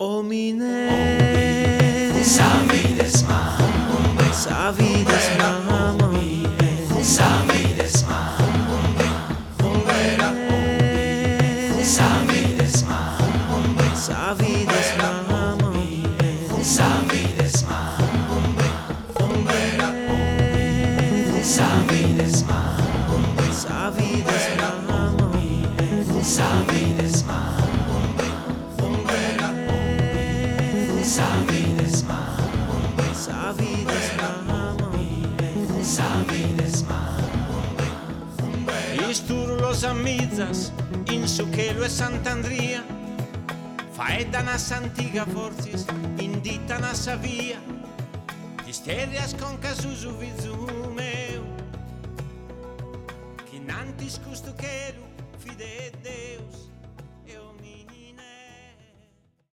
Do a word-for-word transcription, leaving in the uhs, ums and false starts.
Omine, Savides mamum, savides mamam, Savides mamum, Savides mamum, savides mamam, Savides mamum, Savides mamum, savides mamam, Savides mamum, Savides mamum, savides mamam. Savides mamum. Isturu los amidzas in su chelo e Sant'Andria, faedda na s'antiga fortis, indita na sa via, isterias con casusu vizu meu, che nantis custu chelo fide Deus.